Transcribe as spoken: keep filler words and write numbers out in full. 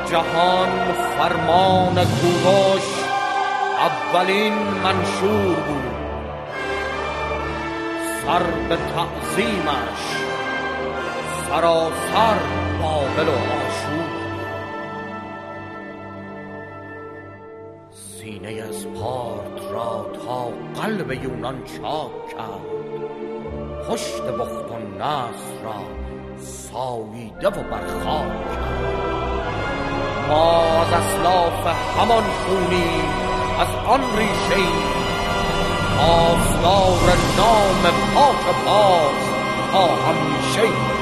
جهان فرمان کوروش اولین منشور بود. سر به تعظیمش سراسر بابل و آشور. سینه اسپارت را تا قلب یونان چاک کرد. پشت بخت و نصر را ساییده و برخاک کرد. ما از اسلاف همان خونیم، از آن ریشه آستار نام پاک باز تا همیشه.